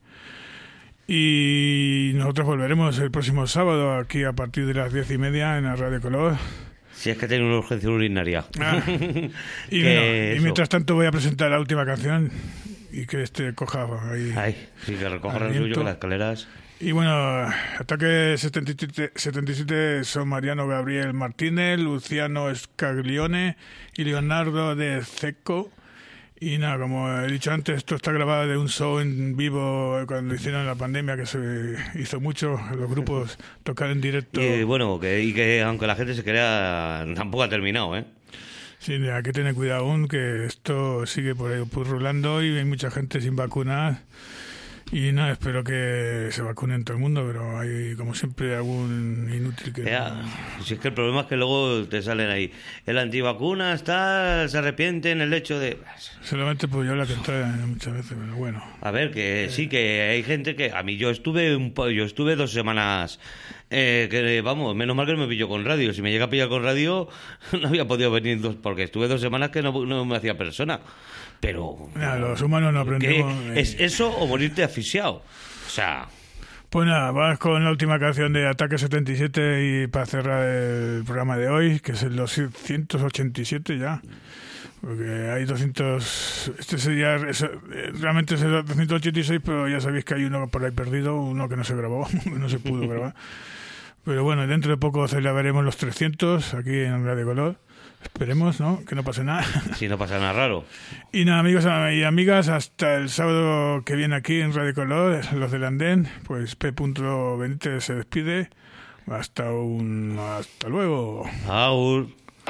Y nosotros volveremos el próximo sábado aquí a partir de las diez y media en la Radio Color. Si es que tiene una urgencia urinaria. Ah, y, bueno, y mientras tanto voy a presentar la última canción y que este coja ahí. Ay, sí, que recoja el suyo, que las escaleras. Y bueno, Ataque setenta y siete son Mariano Gabriel Martínez, Luciano Scaglione y Leonardo de Cecco. Y nada, como he dicho antes, esto está grabado de un show en vivo cuando hicieron la pandemia, que se hizo mucho, los grupos tocar en directo. Y bueno, que, y que aunque la gente se crea, tampoco ha terminado, ¿eh? Sí, hay que tener cuidado aún, que esto sigue por ahí pues, rulando y hay mucha gente sin vacunar. Y nada, espero que se vacunen todo el mundo, pero hay como siempre algún inútil que... Ya, si es que el problema es que luego te salen ahí, el antivacuna está, se arrepiente en el hecho de... Solamente pues yo la que está muchas veces, pero bueno. A ver, que sí, que hay gente que... A mí yo estuve un po- yo estuve dos semanas... Eh, que vamos, menos mal que no me pilló con radio. Si me llega a pillar con radio, no había podido venir dos, porque estuve dos semanas que no, no me hacía persona. Pero... Nah, los humanos no aprendemos... ¿Es eso o morirte asfixiado? O sea... Pues nada, vamos con la última canción de Ataque setenta y siete y para cerrar el programa de hoy, que es el doscientos ochenta y siete ya. Porque hay doscientos... Este sería... Realmente es el doscientos ochenta y seis, pero ya sabéis que hay uno por ahí perdido, uno que no se grabó, que no se pudo grabar. Pero bueno, dentro de poco celebraremos los trescientos aquí en Radio Color. Esperemos, ¿no? Que no pase nada. Si no pasa nada raro. Y nada, amigos y amigas, hasta el sábado que viene aquí en Radio Color, los del Andén, pues P. Benítez se despide. Hasta un... Hasta luego. Aur.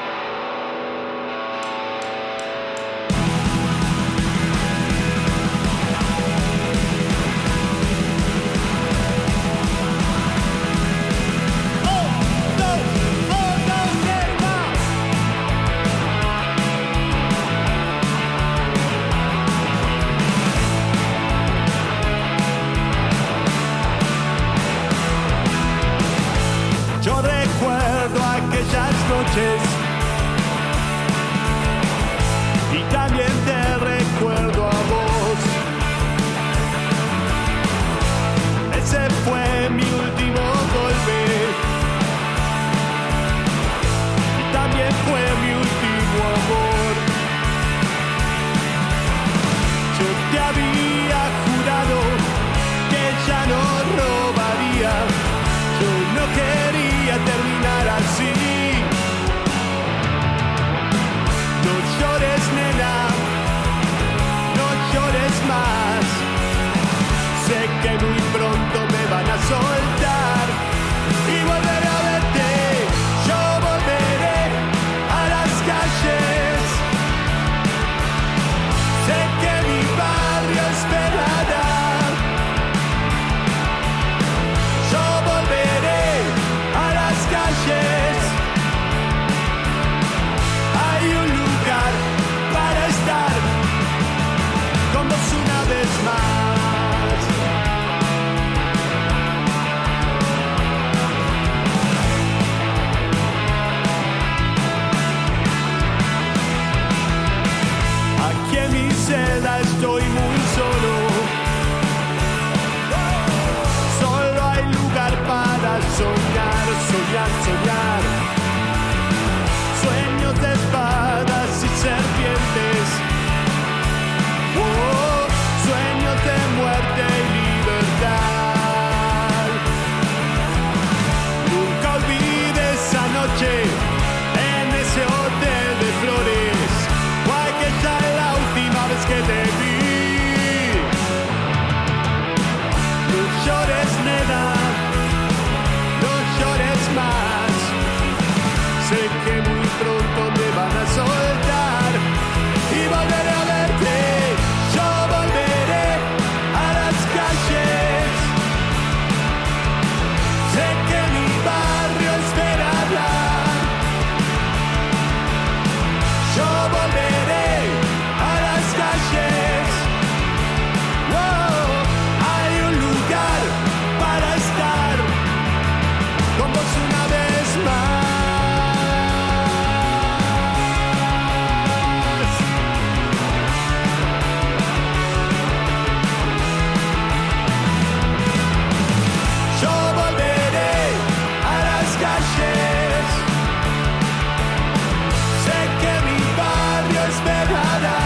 Yo recuerdo aquellas noches y también te recuerdo a vos. Ese fue mi último golpe y también fue mi último amor. Yo te había jurado que ya no robaría. Yo no quería terminar así. No llores, nena, no llores más. Sé que muy pronto me van a soltar y volveré a verte. Yo volveré a las calles. Sé que mi barrio esperará. Yo volveré a las calles. Hay un lugar para estar con vos una vez más. Aquí en mi celda estoy muy solo. Solo hay lugar para soñar, soñar, soñar. Sueños de espadas y serpientes. Oh, sueños de muerte y libertad. Nunca olvides esa noche en ese hotel de flores. Guay, que ya es la última vez que te vi. No llores, nena, no llores más. Sé que muy pronto me van a soltar y volveré a verte. Yo volveré a las calles. Sé que mi barrio esperará. Yo volveré a las calles. Wow, hay un lugar para estar con vos una vez más. Yo volveré a las calles. Sé que mi barrio esperará.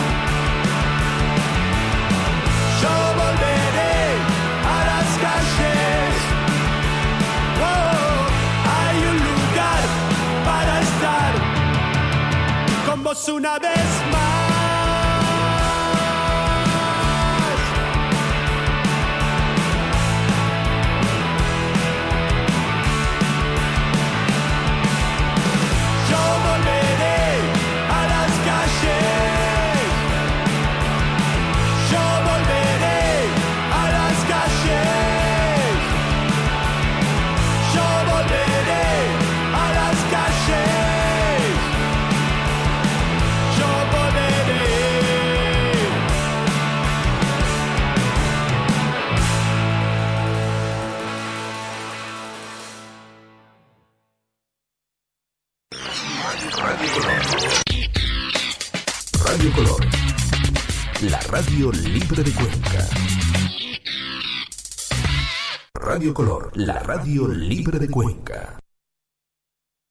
Yo volveré a las calles. Oh, hay un lugar para estar con vos una vez más. Yo volveré a las calles. Yo volveré a las calles. Yo volveré a las calles. Yo volveré. Radio Color, la radio libre de Cuenca. Radio Color, la radio libre de Cuenca.